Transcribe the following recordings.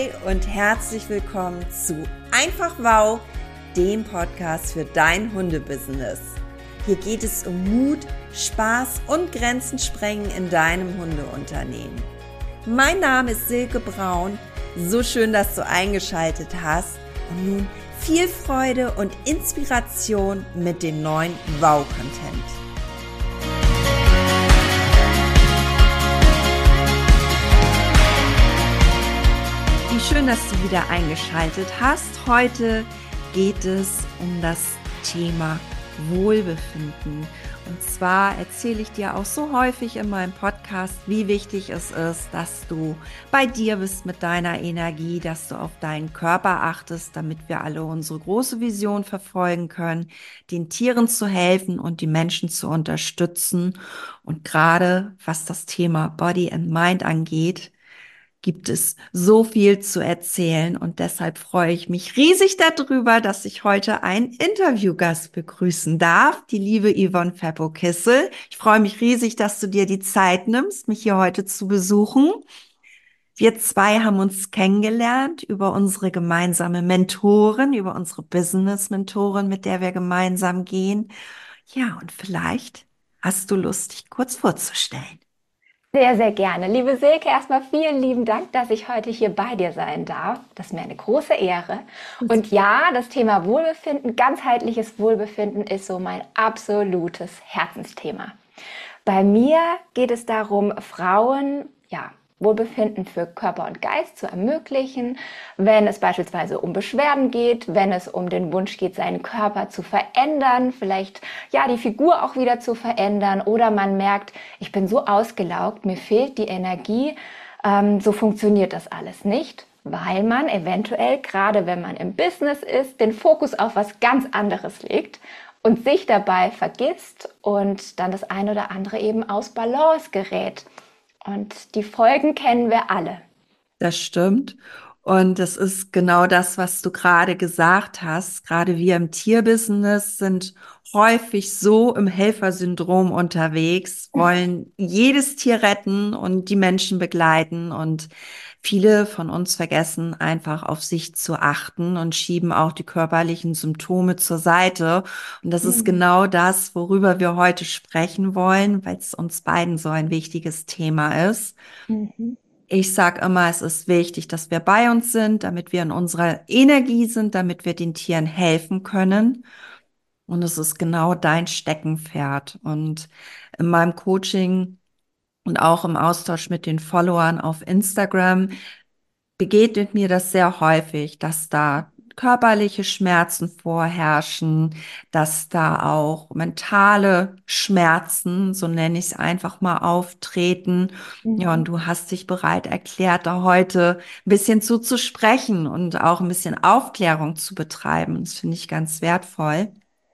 Hi und herzlich willkommen zu Einfach Wow, dem Podcast für dein Hundebusiness. Hier geht es um Mut, Spaß und Grenzen sprengen in deinem Hundeunternehmen. Mein Name ist Silke Braun. So schön, dass du eingeschaltet hast. Und nun viel Freude und Inspiration mit dem neuen Wow-Content. Wie schön, dass du wieder eingeschaltet hast. Heute geht es um das Thema Wohlbefinden. Und zwar erzähle ich dir auch so häufig in meinem Podcast, wie wichtig es ist, dass du bei dir bist mit deiner Energie, dass du auf deinen Körper achtest, damit wir alle unsere große Vision verfolgen können, den Tieren zu helfen und die Menschen zu unterstützen. Und gerade was das Thema Body and Mind angeht, gibt es so viel zu erzählen und deshalb freue ich mich riesig darüber, dass ich heute einen Interviewgast begrüßen darf, die liebe Yvonne Feppo-Kissel. Ich freue mich riesig, dass du dir die Zeit nimmst, mich hier heute zu besuchen. Wir zwei haben uns kennengelernt über unsere gemeinsame Mentorin, über unsere Business-Mentorin, mit der wir gemeinsam gehen. Ja, und vielleicht hast du Lust, dich kurz vorzustellen. Sehr, sehr gerne. Liebe Silke, erstmal vielen lieben Dank, dass ich heute hier bei dir sein darf. Das ist mir eine große Ehre. Und ja, das Thema Wohlbefinden, ganzheitliches Wohlbefinden ist so mein absolutes Herzensthema. Bei mir geht es darum, Frauen, Wohlbefinden für Körper und Geist zu ermöglichen, wenn es beispielsweise um Beschwerden geht, wenn es um den Wunsch geht, seinen Körper zu verändern, vielleicht die Figur auch wieder zu verändern oder man merkt, ich bin so ausgelaugt, mir fehlt die Energie, so funktioniert das alles nicht, weil man eventuell, gerade wenn man im Business ist, den Fokus auf was ganz anderes legt und sich dabei vergisst und dann das eine oder andere eben aus Balance gerät. Und die Folgen kennen wir alle. Das stimmt. Und das ist genau das, was du gerade gesagt hast. Gerade wir im Tierbusiness sind häufig so im Helfersyndrom unterwegs, wollen jedes Tier retten und die Menschen begleiten. Und viele von uns vergessen einfach auf sich zu achten und schieben auch die körperlichen Symptome zur Seite. Und das ist genau das, worüber wir heute sprechen wollen, weil es uns beiden so ein wichtiges Thema ist. Mhm. Ich sage immer, es ist wichtig, dass wir bei uns sind, damit wir in unserer Energie sind, damit wir den Tieren helfen können. Und es ist genau dein Steckenpferd. Und in meinem Coaching und auch im Austausch mit den Followern auf Instagram begegnet mir das sehr häufig, dass da körperliche Schmerzen vorherrschen, dass da auch mentale Schmerzen, so nenne ich es einfach mal, auftreten. Ja, und Mhm. du hast dich bereit erklärt, da heute ein bisschen zu sprechen und auch ein bisschen Aufklärung zu betreiben. Das finde ich ganz wertvoll.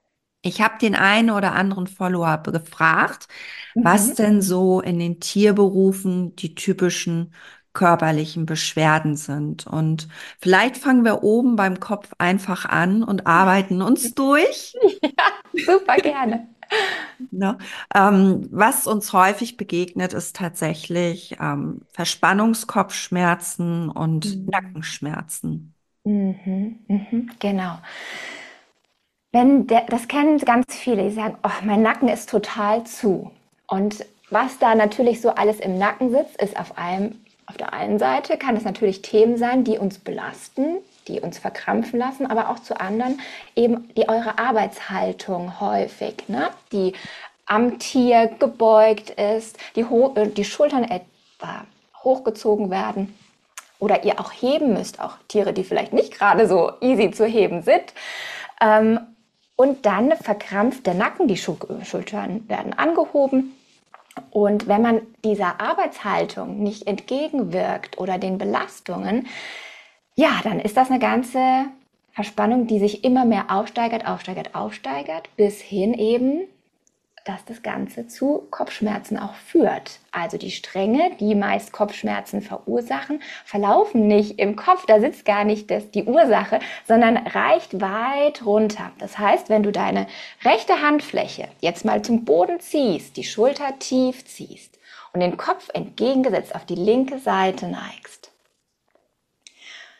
Ich habe den einen oder anderen Follower gefragt, was Mhm. denn so in den Tierberufen die typischen körperlichen Beschwerden sind. Und vielleicht fangen wir oben beim Kopf einfach an und arbeiten uns durch. Super gerne. Ne? Was uns häufig begegnet, ist tatsächlich Verspannungskopfschmerzen und Mhm. Nackenschmerzen. Genau. Das kennen ganz viele, die sagen, oh, mein Nacken ist total zu. Und was da natürlich so alles im Nacken sitzt, ist auf der einen Seite kann es natürlich Themen sein, die uns belasten, die uns verkrampfen lassen, aber auch zu anderen eben eure Arbeitshaltung häufig, ne? Die am Tier gebeugt ist, die Schultern etwa hochgezogen werden oder ihr auch heben müsst, auch Tiere, die vielleicht nicht gerade so easy zu heben sind. Und dann verkrampft der Nacken, die Schultern werden angehoben. Und wenn man dieser Arbeitshaltung nicht entgegenwirkt oder den Belastungen, dann ist das eine ganze Verspannung, die sich immer mehr aufsteigert, bis hin eben, dass das Ganze zu Kopfschmerzen auch führt. Also die Stränge, die meist Kopfschmerzen verursachen, verlaufen nicht im Kopf, da sitzt gar nicht die Ursache, sondern reicht weit runter. Das heißt, wenn du deine rechte Handfläche jetzt mal zum Boden ziehst, die Schulter tief ziehst und den Kopf entgegengesetzt auf die linke Seite neigst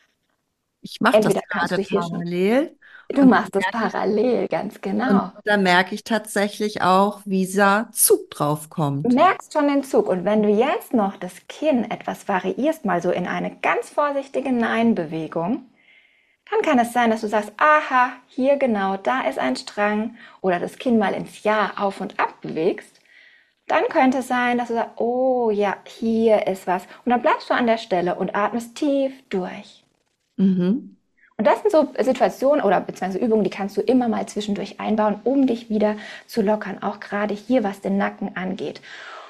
Ich mache das Entweder kannst gerade du hier schon, parallel du und machst das parallel, ganz genau. da merke ich tatsächlich auch, wie dieser Zug drauf kommt. Merkst schon den Zug. Und wenn du jetzt noch das Kinn etwas variierst, mal so in eine ganz vorsichtige Nein-Bewegung, dann kann es sein, dass du sagst, aha, hier genau, da ist ein Strang, oder das Kinn mal ins Ja auf und ab bewegst. Dann könnte es sein, dass du sagst, oh ja, hier ist was. Und dann bleibst du an der Stelle und atmest tief durch. Mhm. Und das sind so Situationen oder beziehungsweise Übungen, die kannst du immer mal zwischendurch einbauen, um dich wieder zu lockern, auch gerade hier, was den Nacken angeht.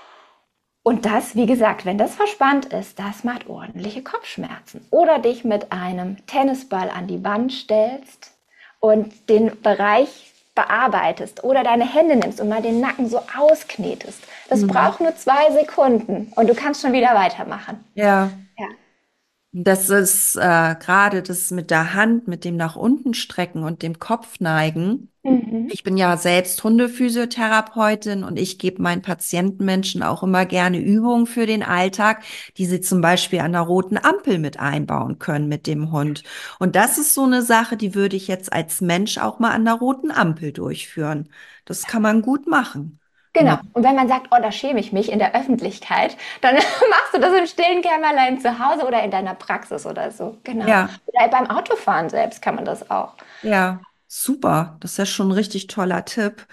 Und das, wie gesagt, wenn das verspannt ist, das macht ordentliche Kopfschmerzen. Oder dich mit einem Tennisball an die Wand stellst und den Bereich bearbeitest oder deine Hände nimmst und mal den Nacken so ausknetest. Das Mhm. braucht nur 2 Sekunden und du kannst schon wieder weitermachen. Ja. Ja. Das ist gerade das mit der Hand, mit dem nach unten strecken und dem Kopf neigen. Mhm. Ich bin ja selbst Hundephysiotherapeutin und ich gebe meinen Patientenmenschen auch immer gerne Übungen für den Alltag, die sie zum Beispiel an der roten Ampel mit einbauen können mit dem Hund. Und das ist so eine Sache, die würde ich jetzt als Mensch auch mal an der roten Ampel durchführen. Das kann man gut machen. Genau. Ne? Und wenn man sagt, oh, da schäme ich mich in der Öffentlichkeit, dann machst du das im stillen Kämmerlein zu Hause oder in deiner Praxis oder so. Genau. Ja, Oder beim Autofahren selbst kann man das auch. ja, super. Das ist ja schon ein richtig toller Tipp.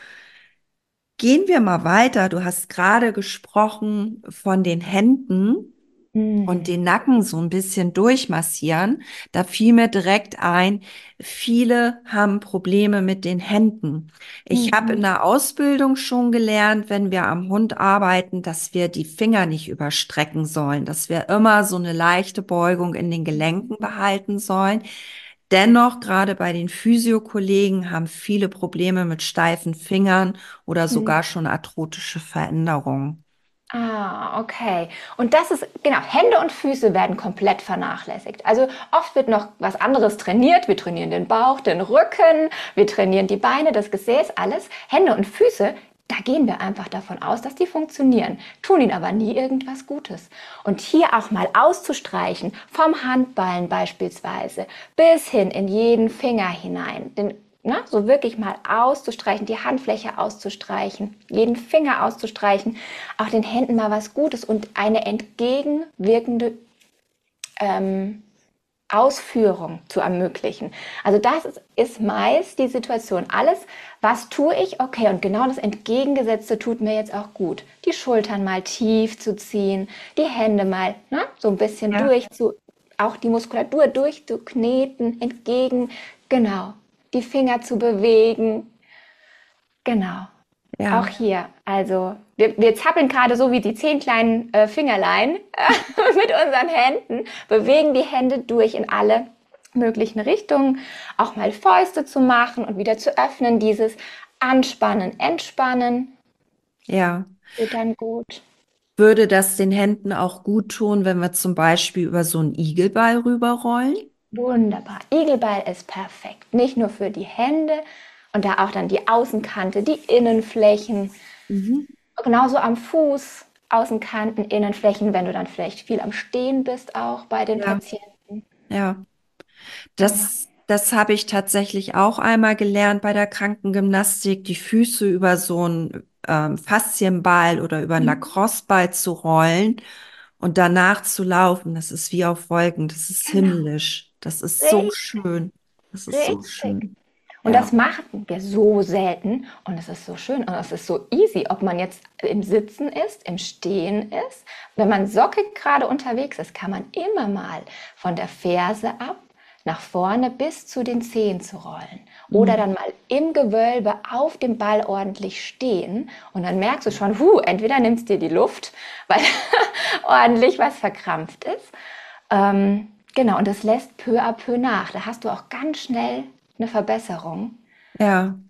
Gehen wir mal weiter. Du hast gerade gesprochen von den Händen und Mhm. den Nacken so ein bisschen durchmassieren. Da fiel mir direkt ein, viele haben Probleme mit den Händen. Ich habe in Mhm. der Ausbildung schon gelernt, wenn wir am Hund arbeiten, dass wir die Finger nicht überstrecken sollen, dass wir immer so eine leichte Beugung in den Gelenken behalten sollen. Dennoch, gerade bei den Physiokollegen haben viele Probleme mit steifen Fingern oder Mhm. sogar schon arthrotische Veränderungen. Ah, okay. Und das ist, genau, Hände und Füße werden komplett vernachlässigt. Also oft wird noch was anderes trainiert. Wir trainieren den Bauch, den Rücken, wir trainieren die Beine, das Gesäß, alles. Hände und Füße, da gehen wir einfach davon aus, dass die funktionieren, tun ihnen aber nie irgendwas Gutes. Und hier auch mal auszustreichen, vom Handballen beispielsweise, bis hin in jeden Finger hinein, den so wirklich mal auszustreichen, die Handfläche auszustreichen, jeden Finger auszustreichen, auch den Händen mal was Gutes und eine entgegenwirkende ähm, Ausführung zu ermöglichen. Also das ist meist die Situation. Alles, was tue ich? Okay, und genau das Entgegengesetzte tut mir jetzt auch gut. Die Schultern mal tief zu ziehen, die Hände mal so ein bisschen Ja, auch die Muskulatur durchzukneten, entgegen, genau, die Finger zu bewegen, genau. Auch ja, hier, also wir zappeln gerade so wie die 10 kleinen Fingerlein mit unseren Händen, bewegen die Hände durch in alle möglichen Richtungen, auch mal Fäuste zu machen und wieder zu öffnen, dieses Anspannen, Entspannen, ja. tut dann gut. Würde das den Händen auch gut tun, wenn wir zum Beispiel über so einen Igelball rüberrollen? Wunderbar. Igelball ist perfekt. Nicht nur für die Hände und da auch dann die Außenkante, die Innenflächen, Mhm. genauso am Fuß, Außenkanten, Innenflächen, wenn du dann vielleicht viel am Stehen bist, auch bei den Ja, Patienten. ja. Genau. Das habe ich tatsächlich auch einmal gelernt bei der Krankengymnastik, die Füße über so einen Faszienball oder über einen Mhm. Lacrosseball zu rollen und danach zu laufen. Das ist wie auf Wolken. Das ist Genau. himmlisch. Das ist so Richtig, schön. Das ist so richtig. schön. Und das Ja. machen wir so selten und es ist so schön und es ist so easy, ob man jetzt im Sitzen ist, im Stehen ist. Wenn man sockig gerade unterwegs ist, kann man immer mal von der Ferse ab nach vorne bis zu den Zehen zu rollen. Oder Mhm. dann mal im Gewölbe auf dem Ball ordentlich stehen und dann merkst du schon, entweder nimmst dir die Luft, weil ordentlich was verkrampft ist. Genau, und das lässt peu à peu nach. Da hast du auch ganz schnell eine Verbesserung. Ja,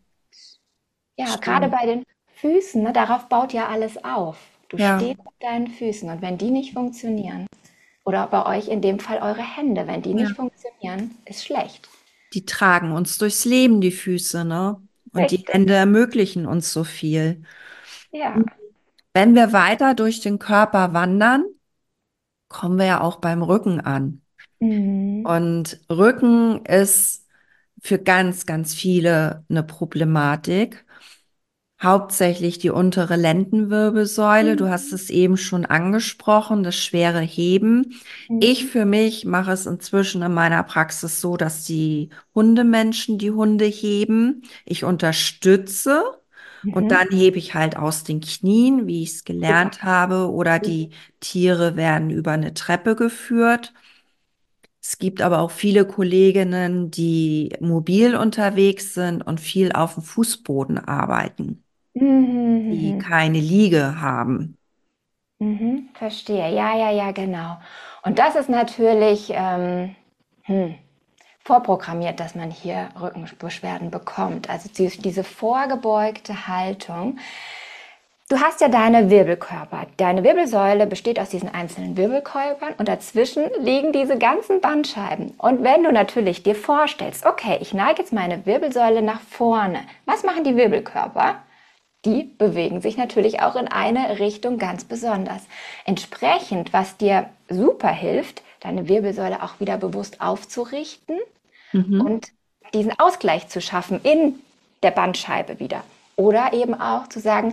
Ja, gerade stimmt. bei den Füßen, ne, darauf baut ja alles auf. Du Ja, stehst auf deinen Füßen und wenn die nicht funktionieren, oder bei euch in dem Fall eure Hände, wenn die nicht ja. funktionieren, ist schlecht. Die tragen uns durchs Leben, die Füße, ne? Und die Richtig. Hände ermöglichen uns so viel. Ja. Wenn wir weiter durch den Körper wandern, kommen wir ja auch beim Rücken an. Mhm. Und Rücken ist für ganz, ganz viele eine Problematik. Hauptsächlich die untere Lendenwirbelsäule. Du hast es eben schon angesprochen, das schwere Heben. Ich Mhm. für mich mache es inzwischen in meiner Praxis so, dass die Hundemenschen die Hunde heben. Ich unterstütze und Mhm. dann hebe ich halt aus den Knien, wie ich es Super. gelernt habe, oder die Tiere werden über eine Treppe geführt. Es gibt aber auch viele Kolleginnen, die mobil unterwegs sind und viel auf dem Fußboden arbeiten, Mhm. die Mhm. keine Liege haben. Mhm. Verstehe. Ja, ja, ja, genau. Und das ist natürlich hm, vorprogrammiert, dass man hier Rückenbeschwerden bekommt. Also diese vorgebeugte Haltung. Du hast ja deine Wirbelkörper. Deine Wirbelsäule besteht aus diesen einzelnen Wirbelkörpern und dazwischen liegen diese ganzen Bandscheiben. Und wenn du natürlich dir vorstellst, okay, ich neige jetzt meine Wirbelsäule nach vorne, was machen die Wirbelkörper? Die bewegen sich natürlich auch in eine Richtung ganz besonders. Entsprechend, was dir super hilft, deine Wirbelsäule auch wieder bewusst aufzurichten Mhm. und diesen Ausgleich zu schaffen in der Bandscheibe wieder. Oder eben auch zu sagen,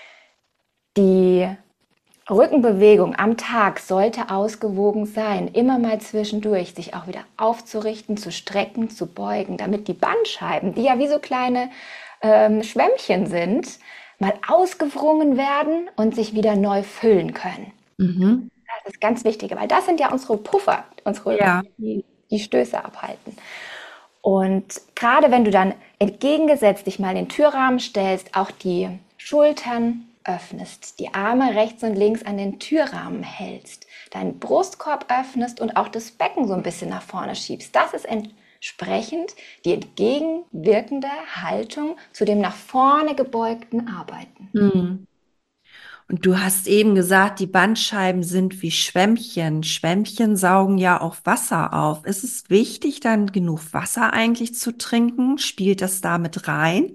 die Rückenbewegung am Tag sollte ausgewogen sein, immer mal zwischendurch sich auch wieder aufzurichten, zu strecken, zu beugen, damit die Bandscheiben, die ja wie so kleine Schwämmchen sind, mal ausgewrungen werden und sich wieder neu füllen können. Mhm. Das ist ganz wichtig, weil das sind ja unsere Puffer, Ja, die Stöße abhalten. Und gerade wenn du dann entgegengesetzt dich mal in den Türrahmen stellst, auch die Schultern öffnest, die Arme rechts und links an den Türrahmen hältst, deinen Brustkorb öffnest und auch das Becken so ein bisschen nach vorne schiebst, das ist entsprechend die entgegenwirkende Haltung zu dem nach vorne gebeugten Arbeiten. mhm. Und du hast eben gesagt, die Bandscheiben sind wie Schwämmchen. Schwämmchen saugen ja auch Wasser auf. Ist es wichtig, dann genug Wasser eigentlich zu trinken? Spielt das da mit rein?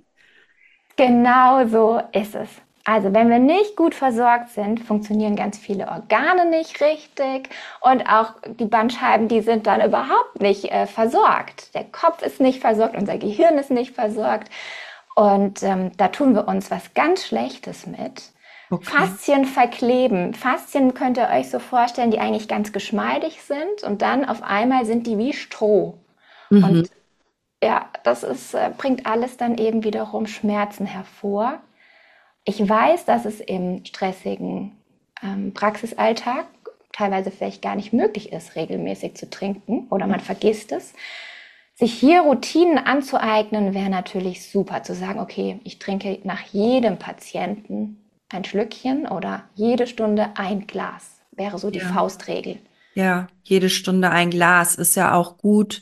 Genau so ist es. Also wenn wir nicht gut versorgt sind, funktionieren ganz viele Organe nicht richtig und auch die Bandscheiben, die sind dann überhaupt nicht versorgt. Der Kopf ist nicht versorgt, unser Gehirn ist nicht versorgt und da tun wir uns was ganz Schlechtes mit. Okay. Faszien verkleben. Faszien könnt ihr euch so vorstellen, die eigentlich ganz geschmeidig sind und dann auf einmal sind die wie Stroh. Und Mhm. ja, das ist, bringt alles dann eben wiederum Schmerzen hervor. Ich weiß, dass es im stressigen Praxisalltag teilweise vielleicht gar nicht möglich ist, regelmäßig zu trinken oder man vergisst es. Sich hier Routinen anzueignen, wäre natürlich super. Zu sagen, okay, ich trinke nach jedem Patienten ein Schlückchen oder jede Stunde ein Glas. Wäre so die Ja. Faustregel. Ja, jede Stunde ein Glas ist ja auch gut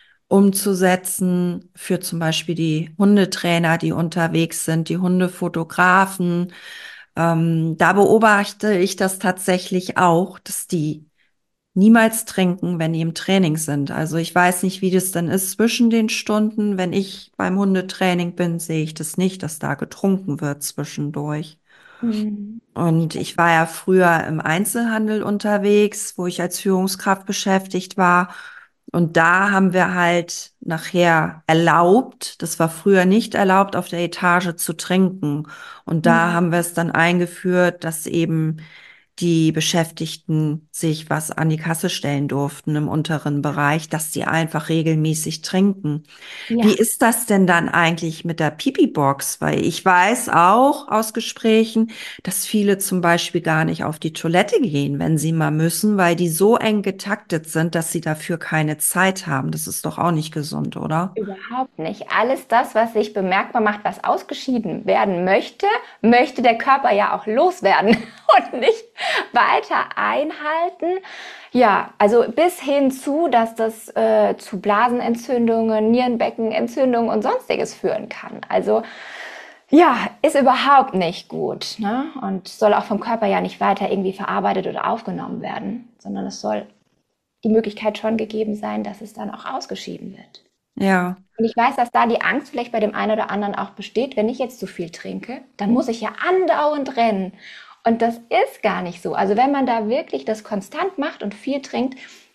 umzusetzen für zum Beispiel die Hundetrainer, die unterwegs sind, die Hundefotografen. Da beobachte ich das tatsächlich auch, dass die niemals trinken, wenn die im Training sind. Also ich weiß nicht, wie das dann ist zwischen den Stunden. Wenn ich beim Hundetraining bin, sehe ich das nicht, dass da getrunken wird zwischendurch. Mhm. Und ich war ja früher im Einzelhandel unterwegs, wo ich als Führungskraft beschäftigt war. Und da haben wir halt nachher erlaubt, das war früher nicht erlaubt, auf der Etage zu trinken. Und da Mhm. haben wir es dann eingeführt, dass eben die Beschäftigten sich was an die Kasse stellen durften im unteren Bereich, dass die einfach regelmäßig trinken. Wie Ja, ist das denn dann eigentlich mit der Pipi-Box? Weil ich weiß auch aus Gesprächen, dass viele zum Beispiel gar nicht auf die Toilette gehen, wenn sie mal müssen, weil die so eng getaktet sind, dass sie dafür keine Zeit haben. Das ist doch auch nicht gesund, oder? überhaupt nicht. Alles das, was sich bemerkbar macht, was ausgeschieden werden möchte, möchte der Körper ja auch loswerden und nicht weiter einhalten. Ja, also bis hin zu, dass das zu Blasenentzündungen, Nierenbeckenentzündungen und sonstiges führen kann. Also ja, ist überhaupt nicht gut, ne? Und soll auch vom Körper ja nicht weiter irgendwie verarbeitet oder aufgenommen werden, sondern es soll die Möglichkeit schon gegeben sein, dass es dann auch ausgeschieden wird. Ja, Und ich weiß, dass da die Angst vielleicht bei dem einen oder anderen auch besteht, wenn ich jetzt zu viel trinke, dann muss ich ja andauernd rennen. Und das ist gar nicht so. Also wenn man da wirklich das konstant macht und viel trinkt,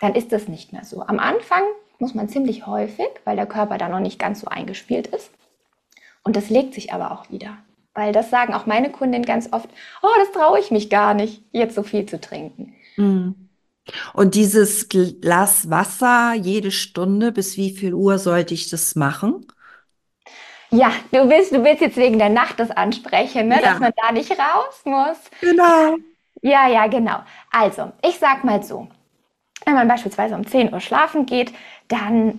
dann ist das nicht mehr so. Am Anfang muss man ziemlich häufig, weil der Körper da noch nicht ganz so eingespielt ist. Und das legt sich aber auch wieder. Weil das sagen auch meine Kundinnen ganz oft, oh, das traue ich mich gar nicht, jetzt so viel zu trinken. Mhm. Und dieses Glas Wasser jede Stunde, bis wie viel Uhr sollte ich das machen? Ja, du willst jetzt wegen der Nacht das ansprechen, ne? Dass Ja, man da nicht raus muss. genau. Ja, genau. Also, ich sag mal so, wenn man beispielsweise um 10 Uhr schlafen geht, dann,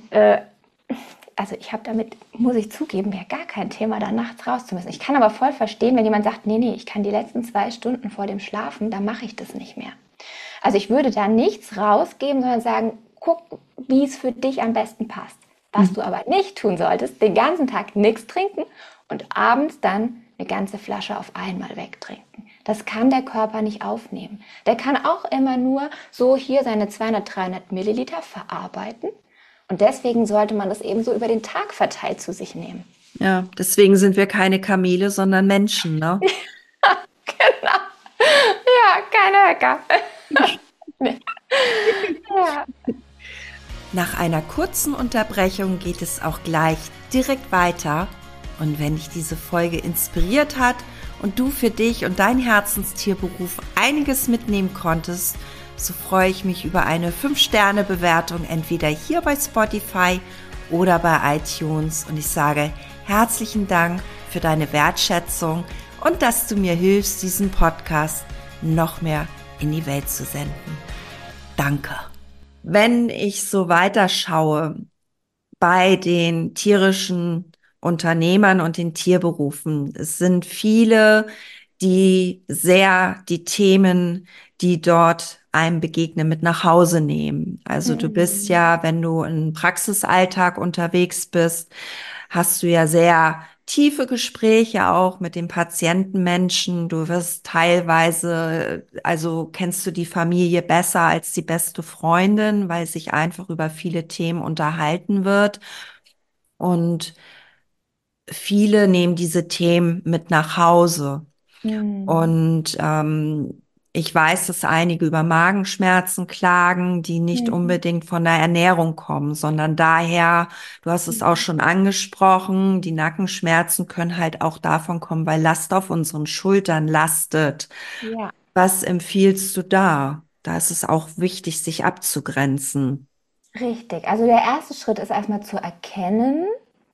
also ich habe damit, muss ich zugeben, ja gar kein Thema, da nachts raus zu müssen. Ich kann aber voll verstehen, wenn jemand sagt, nee, ich kann die letzten 2 Stunden vor dem Schlafen, da mache ich das nicht mehr. Also ich würde da nichts rausgeben, sondern sagen, guck, wie es für dich am besten passt. Was Mhm. du aber nicht tun solltest, den ganzen Tag nichts trinken und abends dann eine ganze Flasche auf einmal wegtrinken. Das kann der Körper nicht aufnehmen. Der kann auch immer nur so hier seine 200, 300 Milliliter verarbeiten. Und deswegen sollte man das eben so über den Tag verteilt zu sich nehmen. Ja, deswegen sind wir keine Kamele, sondern Menschen, ne? Genau. Ja, keine Höcker. Nee. Ja. Nach einer kurzen Unterbrechung geht es auch gleich direkt weiter. Und wenn dich diese Folge inspiriert hat und du für dich und dein Herzenstierberuf einiges mitnehmen konntest, so freue ich mich über eine 5-Sterne-Bewertung entweder hier bei Spotify oder bei iTunes. Und ich sage herzlichen Dank für deine Wertschätzung und dass du mir hilfst, diesen Podcast noch mehr in die Welt zu senden. Danke. Wenn ich so weiterschaue bei den tierischen Unternehmern und den Tierberufen, es sind viele, die sehr die Themen, die dort einem begegnen, mit nach Hause nehmen. Also du bist Mhm. ja, wenn du im Praxisalltag unterwegs bist, hast du ja sehr tiefe Gespräche auch mit den Patientenmenschen. Du wirst teilweise, also kennst du die Familie besser als die beste Freundin, weil sich einfach über viele Themen unterhalten wird. Und viele nehmen diese Themen mit nach Hause. Mhm. Und ich weiß, dass einige über Magenschmerzen klagen, die nicht Mhm. unbedingt von der Ernährung kommen, sondern daher, du hast es auch schon angesprochen, die Nackenschmerzen können halt auch davon kommen, weil Last auf unseren Schultern lastet. Ja. Was empfiehlst du da? Da ist es auch wichtig, sich abzugrenzen. Richtig. Also der erste Schritt ist erstmal zu erkennen,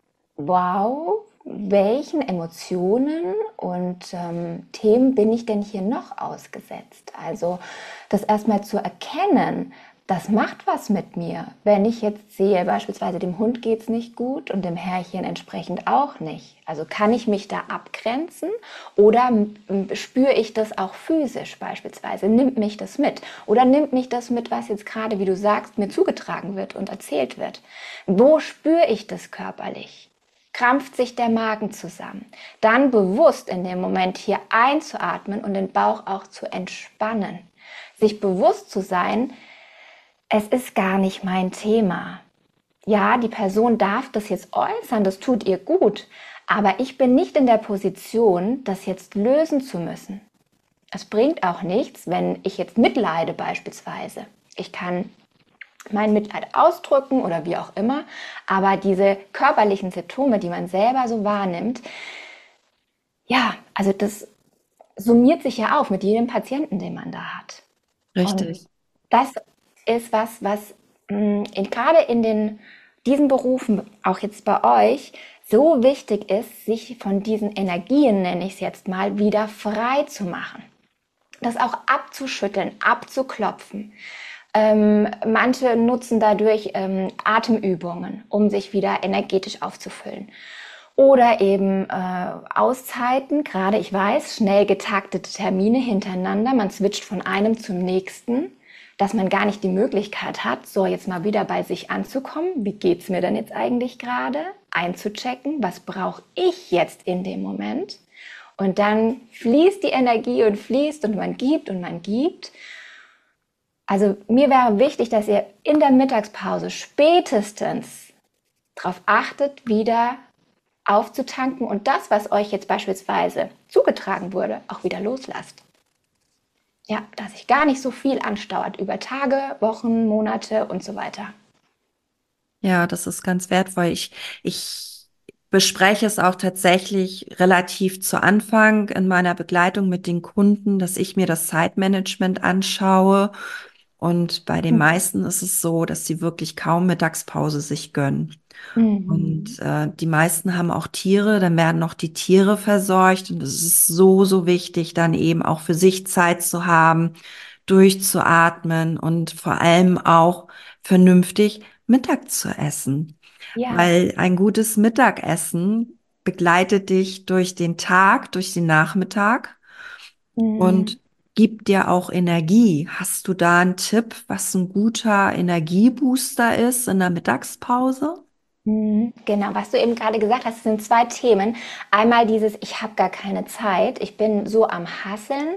wow, welchen Emotionen und Themen bin ich denn hier noch ausgesetzt? Also das erstmal zu erkennen, das macht was mit mir. Wenn ich jetzt sehe, beispielsweise dem Hund geht es nicht gut und dem Herrchen entsprechend auch nicht. Also kann ich mich da abgrenzen oder spüre ich das auch physisch beispielsweise? Nimmt mich das mit? Oder nimmt mich das mit, was jetzt gerade, wie du sagst, mir zugetragen wird und erzählt wird? Wo spüre ich das körperlich? Krampft sich der Magen zusammen. Dann bewusst in dem Moment hier einzuatmen und den Bauch auch zu entspannen. Sich bewusst zu sein, es ist gar nicht mein Thema. Ja, die Person darf das jetzt äußern, das tut ihr gut, aber ich bin nicht in der Position, das jetzt lösen zu müssen. Es bringt auch nichts, wenn ich jetzt mitleide beispielsweise. Ich kann mein Mitleid ausdrücken oder wie auch immer, aber diese körperlichen Symptome, die man selber so wahrnimmt, ja, also das summiert sich ja auf mit jedem Patienten, den man da hat. Und Richtig. das ist was gerade in diesen Berufen, auch jetzt bei euch, so wichtig ist, sich von diesen Energien, nenne ich es jetzt mal, wieder frei zu machen. Das auch abzuschütteln, abzuklopfen. Manche nutzen dadurch Atemübungen, um sich wieder energetisch aufzufüllen. Oder eben Auszeiten, gerade ich weiß, schnell getaktete Termine hintereinander, man switcht von einem zum nächsten, dass man gar nicht die Möglichkeit hat, so jetzt mal wieder bei sich anzukommen, wie geht's mir denn jetzt eigentlich gerade, einzuchecken, was brauche ich jetzt in dem Moment. Und dann fließt die Energie und man gibt und man gibt. Also mir wäre wichtig, dass ihr in der Mittagspause spätestens darauf achtet, wieder aufzutanken und das, was euch jetzt beispielsweise zugetragen wurde, auch wieder loslasst. Ja, dass sich gar nicht so viel anstaut über Tage, Wochen, Monate und so weiter. Ja, das ist ganz wertvoll. Ich bespreche es auch tatsächlich relativ zu Anfang in meiner Begleitung mit den Kunden, dass ich mir das Zeitmanagement anschaue. Und bei den meisten ist es so, dass sie wirklich kaum Mittagspause sich gönnen. Und Mhm. die meisten haben auch Tiere, dann werden noch die Tiere versorgt. Und es ist so, so wichtig, dann eben auch für sich Zeit zu haben, durchzuatmen und vor allem auch vernünftig Mittag zu essen. Ja. Weil ein gutes Mittagessen begleitet dich durch den Tag, durch den Nachmittag Mhm. und gibt dir auch Energie. Hast du da einen Tipp, was ein guter Energiebooster ist in der Mittagspause? Mhm. Genau, was du eben gerade gesagt hast, sind zwei Themen. Einmal dieses, ich habe gar keine Zeit, ich bin so am Hasseln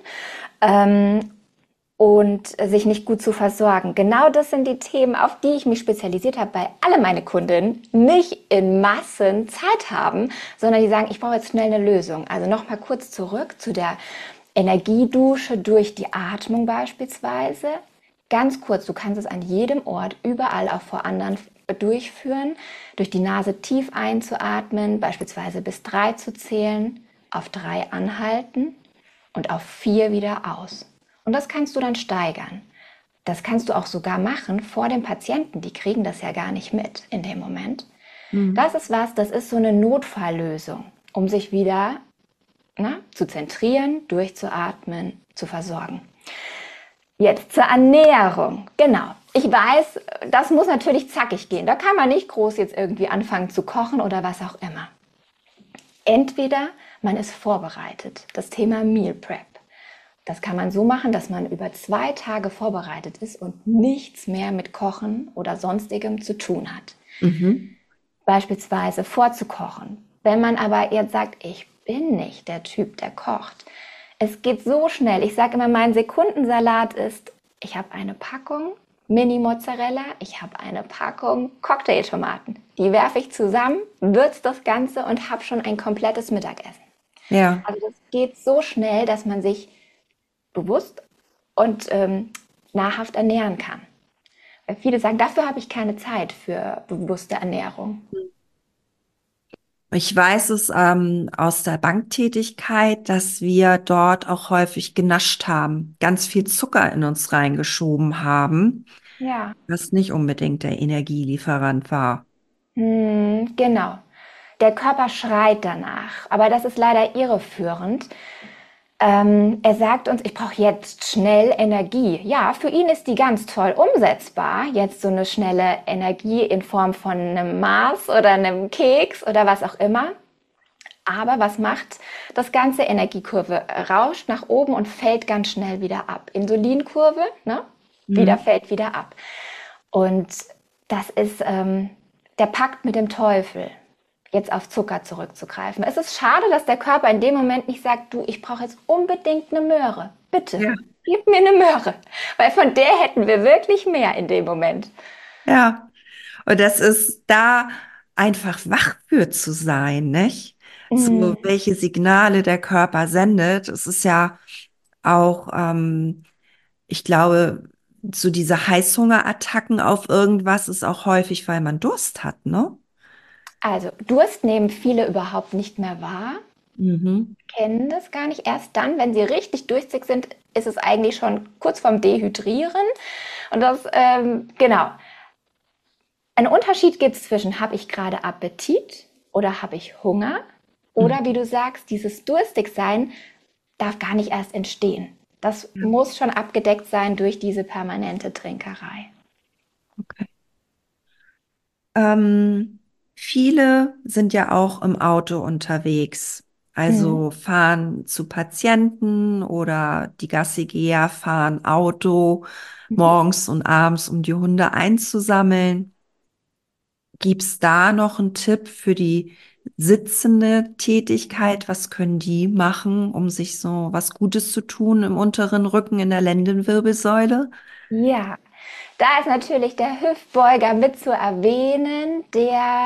und sich nicht gut zu versorgen. Genau das sind die Themen, auf die ich mich spezialisiert habe, weil alle meine Kunden nicht in Massen Zeit haben, sondern die sagen, ich brauche jetzt schnell eine Lösung. Also nochmal kurz zurück zu der Energiedusche durch die Atmung beispielsweise. Ganz kurz, du kannst es an jedem Ort, überall auch vor anderen durchführen, durch die Nase tief einzuatmen, beispielsweise bis 3 zu zählen, auf 3 anhalten und auf 4 wieder aus. Und das kannst du dann steigern. Das kannst du auch sogar machen vor dem Patienten. Die kriegen das ja gar nicht mit in dem Moment. Mhm. Das ist was, das ist so eine Notfalllösung, um sich wieder zu zentrieren, durchzuatmen, zu versorgen. Jetzt zur Ernährung. Genau. Ich weiß, das muss natürlich zackig gehen. Da kann man nicht groß jetzt irgendwie anfangen zu kochen oder was auch immer. Entweder man ist vorbereitet. Das Thema Meal Prep. Das kann man so machen, dass man über 2 Tage vorbereitet ist und nichts mehr mit Kochen oder sonstigem zu tun hat. Mhm. Beispielsweise vorzukochen. Wenn man aber jetzt sagt, ich bin nicht der Typ, der kocht. Es geht so schnell. Ich sage immer, mein Sekundensalat ist, ich habe eine Packung Mini-Mozzarella, ich habe eine Packung Cocktailtomaten. Die werfe ich zusammen, würze das Ganze und habe schon ein komplettes Mittagessen. Ja. Also das geht so schnell, dass man sich bewusst und nahrhaft ernähren kann. Weil viele sagen, dafür habe ich keine Zeit für bewusste Ernährung. Ich weiß es aus der Banktätigkeit, dass wir dort auch häufig genascht haben, ganz viel Zucker in uns reingeschoben haben, Ja. was nicht unbedingt der Energielieferant war. Genau. Der Körper schreit danach, aber das ist leider irreführend. Er sagt uns, ich brauche jetzt schnell Energie. Ja, für ihn ist die ganz toll umsetzbar. Jetzt so eine schnelle Energie in Form von einem Mars oder einem Keks oder was auch immer. Aber was macht das ganze? Energiekurve rauscht nach oben und fällt ganz schnell wieder ab. Insulinkurve, ne? Wieder Mhm. fällt wieder ab. Und das ist der Pakt mit dem Teufel, jetzt auf Zucker zurückzugreifen. Es ist schade, dass der Körper in dem Moment nicht sagt, du, ich brauche jetzt unbedingt eine Möhre. Bitte, Ja. gib mir eine Möhre. Weil von der hätten wir wirklich mehr in dem Moment. Ja. Und das ist da einfach wach für zu sein, nicht? So, Mm. welche Signale der Körper sendet. Es ist ja auch, ich glaube, so diese Heißhungerattacken auf irgendwas ist auch häufig, weil man Durst hat, ne? Also Durst nehmen viele überhaupt nicht mehr wahr, Mhm. kennen das gar nicht. Erst dann, wenn sie richtig durstig sind, ist es eigentlich schon kurz vorm Dehydrieren. Und das, genau. Ein Unterschied gibt es zwischen, habe ich gerade Appetit oder habe ich Hunger? Oder wie Mhm. du sagst, dieses Durstigsein darf gar nicht erst entstehen. Das Ja, muss schon abgedeckt sein durch diese permanente Trinkerei. okay. Viele sind ja auch im Auto unterwegs. Mhm. Also fahren zu Patienten oder die Gassigeher fahren Auto Mhm. morgens und abends, um die Hunde einzusammeln. Gibt's da noch einen Tipp für die sitzende Tätigkeit? Was können die machen, um sich so was Gutes zu tun im unteren Rücken in der Lendenwirbelsäule? Ja, da ist natürlich der Hüftbeuger mit zu erwähnen, der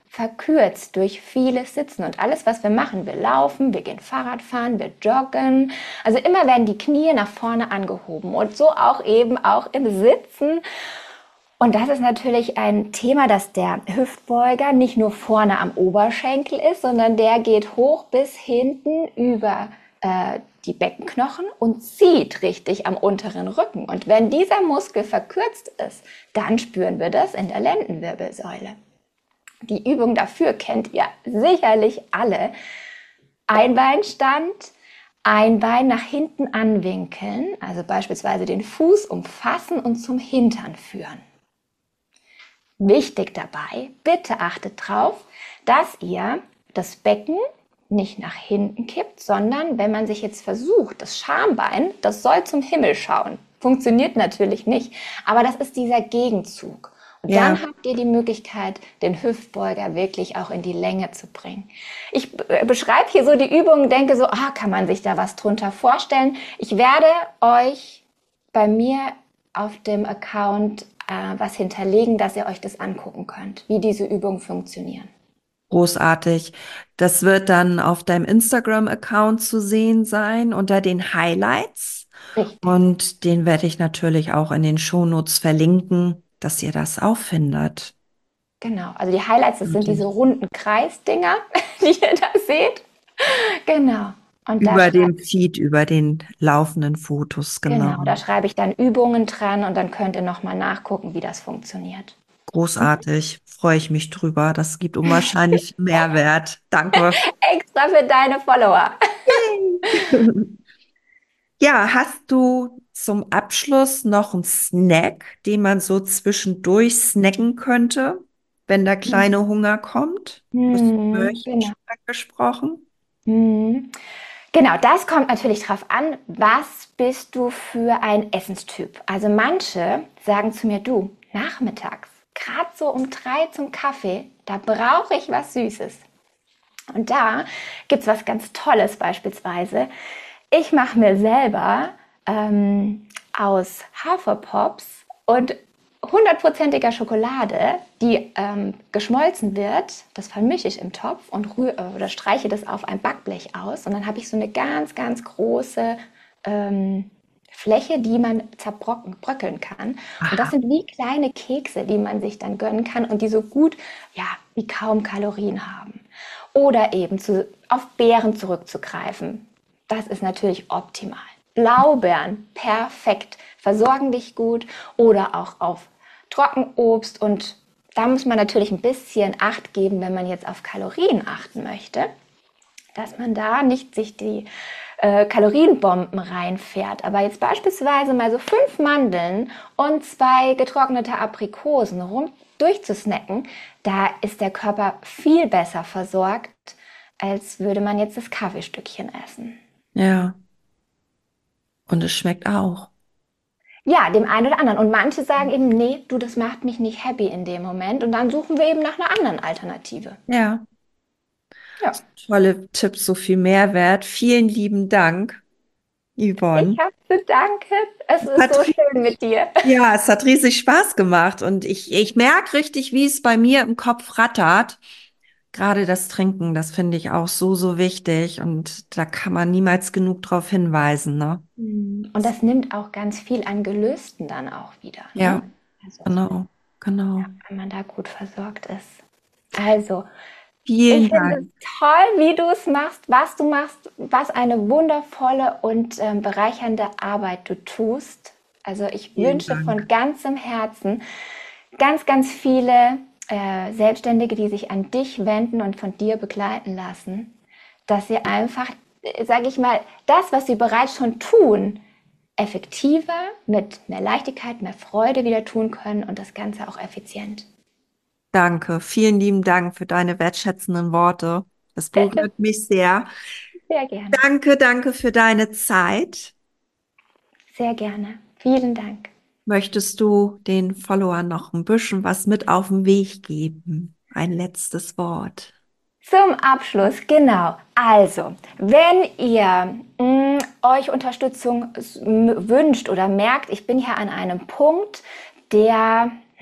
verkürzt durch vieles Sitzen. Und alles, was wir machen, wir laufen, wir gehen Fahrrad fahren, wir joggen. Also immer werden die Knie nach vorne angehoben und so auch eben auch im Sitzen. Und das ist natürlich ein Thema, dass der Hüftbeuger nicht nur vorne am Oberschenkel ist, sondern der geht hoch bis hinten über die Beckenknochen und zieht richtig am unteren Rücken. Und wenn dieser Muskel verkürzt ist, dann spüren wir das in der Lendenwirbelsäule. Die Übung dafür kennt ihr sicherlich alle. Einbeinstand, ein Bein nach hinten anwinkeln, also beispielsweise den Fuß umfassen und zum Hintern führen. Wichtig dabei, bitte achtet darauf, dass ihr das Becken nicht nach hinten kippt, sondern wenn man sich jetzt versucht, das Schambein, das soll zum Himmel schauen. Funktioniert natürlich nicht, aber das ist dieser Gegenzug. Und dann habt ihr die Möglichkeit, den Hüftbeuger wirklich auch in die Länge zu bringen. Ich beschreibe hier so die Übung und denke so, kann man sich da was drunter vorstellen? Ich werde euch bei mir auf dem Account was hinterlegen, dass ihr euch das angucken könnt, wie diese Übungen funktionieren. Großartig. Das wird dann auf deinem Instagram-Account zu sehen sein unter den Highlights. Richtig. Und den werde ich natürlich auch in den Shownotes verlinken, dass ihr das auch findet. Genau, also die Highlights, das sind diese runden Kreisdinger, die ihr da seht. Genau. Und Über dem Feed, über den laufenden Fotos, genau. Genau, da schreibe ich dann Übungen dran und dann könnt ihr nochmal nachgucken, wie das funktioniert. Großartig, freue ich mich drüber. Das gibt unwahrscheinlich Mehrwert. Danke. Extra für deine Follower. Ja, hast du zum Abschluss noch einen Snack, den man so zwischendurch snacken könnte, wenn der kleine Hunger kommt? Was Genau. gesprochen? Genau, das kommt natürlich drauf an, was bist du für ein Essenstyp. Also manche sagen zu mir, du, nachmittags, gerade so um 3 zum Kaffee, da brauche ich was Süßes. Und da gibt es was ganz Tolles beispielsweise. Ich mache mir selber aus Haferpops und 100%iger Schokolade, die geschmolzen wird, das vermische ich im Topf und oder streiche das auf ein Backblech aus. Und dann habe ich so eine ganz, ganz große Fläche, die man zerbröckeln kann. Aha. Und das sind wie kleine Kekse, die man sich dann gönnen kann und die so gut, wie kaum Kalorien haben. Oder eben auf Beeren zurückzugreifen. Das ist natürlich optimal. Blaubeeren, perfekt, versorgen dich gut. Oder auch auf Trockenobst. Und da muss man natürlich ein bisschen Acht geben, wenn man jetzt auf Kalorien achten möchte, dass man da nicht sich die Kalorienbomben reinfährt. Aber jetzt beispielsweise mal so 5 Mandeln und 2 getrocknete Aprikosen durchzusnacken, da ist der Körper viel besser versorgt, als würde man jetzt das Kaffeestückchen essen. Ja. Und es schmeckt auch. Ja, dem einen oder anderen. Und manche sagen eben, nee, du, das macht mich nicht happy in dem Moment. Und dann suchen wir eben nach einer anderen Alternative. Ja. Ja. Tolle Tipps, so viel Mehrwert. Vielen lieben Dank, Yvonne. Ich habe zu danken. Es ist so schön mit dir. Ja, es hat riesig Spaß gemacht und ich merke richtig, wie es bei mir im Kopf rattert. Gerade das Trinken, das finde ich auch so, so wichtig und da kann man niemals genug drauf hinweisen, ne? Und das nimmt auch ganz viel an Gelösten dann auch wieder. Ne? Ja, also, genau. Ja, wenn man da gut versorgt ist. Also, Vielen ich finde Dank. es toll, wie du es machst, was eine wundervolle und bereichernde Arbeit du tust. Also ich wünsche von ganzem Herzen ganz, ganz viele Selbstständige, die sich an dich wenden und von dir begleiten lassen, dass sie einfach, sage ich mal, das, was sie bereits schon tun, effektiver, mit mehr Leichtigkeit, mehr Freude wieder tun können und das Ganze auch effizient. Danke, vielen lieben Dank für deine wertschätzenden Worte. Das berührt mich sehr. Sehr gerne. Danke für deine Zeit. Sehr gerne. Vielen Dank. Möchtest du den Followern noch ein bisschen was mit auf den Weg geben? Ein letztes Wort. Zum Abschluss, genau. Also, wenn ihr euch Unterstützung wünscht oder merkt, ich bin hier an einem Punkt, der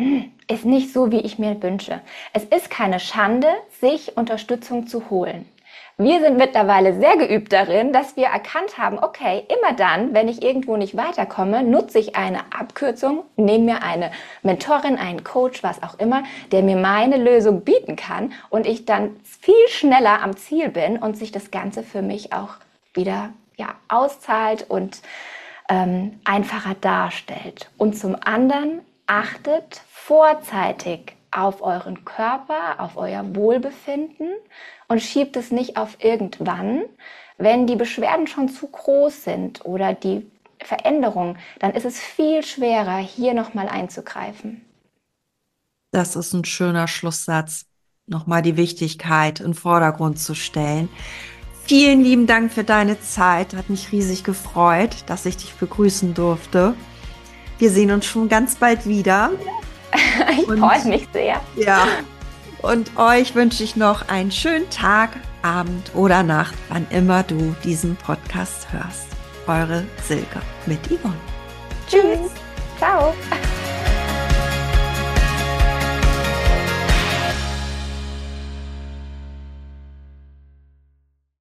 ist nicht so, wie ich mir wünsche. Es ist keine Schande, sich Unterstützung zu holen. Wir sind mittlerweile sehr geübt darin, dass wir erkannt haben, okay, immer dann, wenn ich irgendwo nicht weiterkomme, nutze ich eine Abkürzung, nehme mir eine Mentorin, einen Coach, was auch immer, der mir meine Lösung bieten kann und ich dann viel schneller am Ziel bin und sich das Ganze für mich auch wieder auszahlt und einfacher darstellt. Und zum anderen achtet vorzeitig auf euren Körper, auf euer Wohlbefinden und schiebt es nicht auf irgendwann. Wenn die Beschwerden schon zu groß sind oder die Veränderung, dann ist es viel schwerer, hier nochmal einzugreifen. Das ist ein schöner Schlusssatz, nochmal die Wichtigkeit in den Vordergrund zu stellen. Vielen lieben Dank für deine Zeit. Hat mich riesig gefreut, dass ich dich begrüßen durfte. Wir sehen uns schon ganz bald wieder. Ich freue mich sehr. Ja, und euch wünsche ich noch einen schönen Tag, Abend oder Nacht, wann immer du diesen Podcast hörst. Eure Silke mit Yvonne. Tschüss. Ciao.